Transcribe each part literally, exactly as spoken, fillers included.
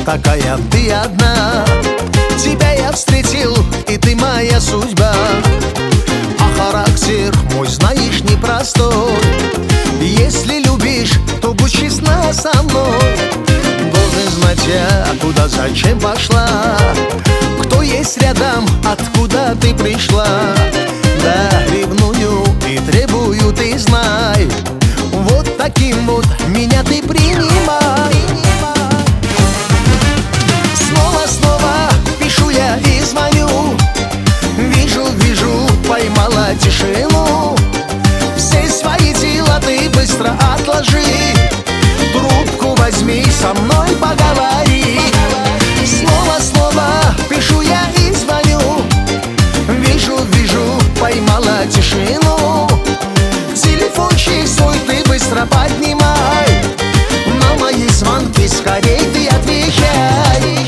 такая ты одна. Тебя я встретил, и ты моя судьба. А характер мой, знаешь, непростой. Если любишь, то будь честна со мной. Должен знать я, куда, зачем пошла, кто есть рядом, откуда ты пришла. Да, ревную и требую, ты знай. Вот таким вот меня ты принимай. Снова-снова пишу я и звоню. Вижу, вижу, поймала тишину. Все свои дела ты быстро отложи. Трубку возьми, со мной поговори. Снова-снова пишу я и звоню. Вижу, вижу, поймала тишину. Телефончик свой ты быстро поднимай. На мои звонки скорей ты отвечай.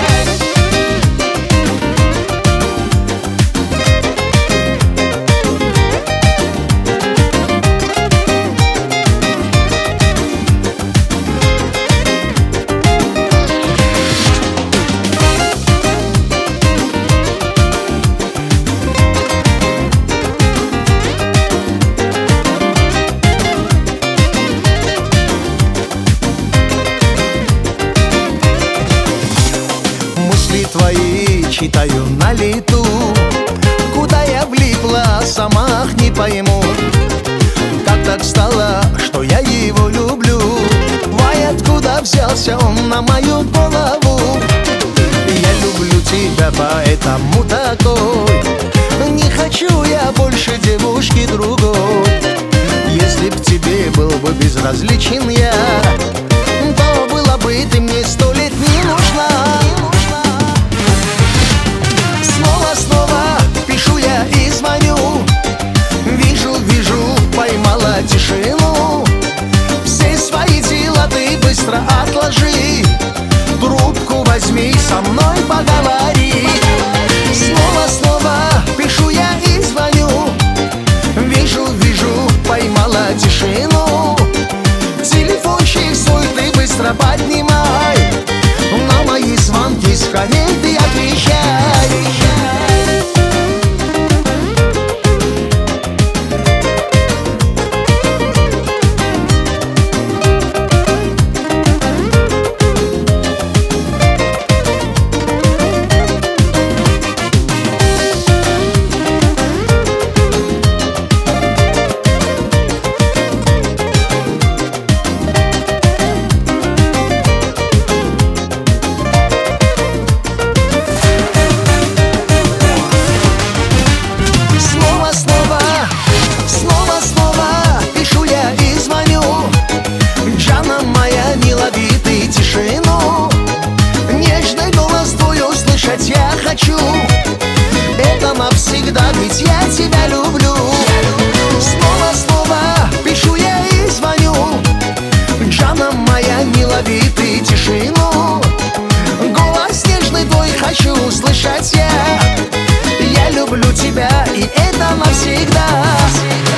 Твои читаю на лету. Куда я влипла, сама не пойму. Как так стало, что я его люблю? Вай, откуда взялся он на мою голову? Я люблю тебя, поэтому такой. Не хочу я больше девушки другой. Если б тебе был бы безразличен я, то было бы ты мне сто лет не нужна. Снова-снова пишу я и звоню. Вижу, вижу, поймала тишину. Все свои дела ты быстро отложи. Трубку возьми, со мной поговори. Снова-снова пишу я и звоню. Вижу, вижу, поймала тишину. Телефончик свой ты быстро поднимай. На мои звонки скорей ты отвечай. Я хочу это навсегда, ведь я тебя люблю. Снова-снова пишу я и звоню. Джана моя, не лови ты тишину. Голос нежный твой хочу услышать я. Я люблю тебя, и это навсегда.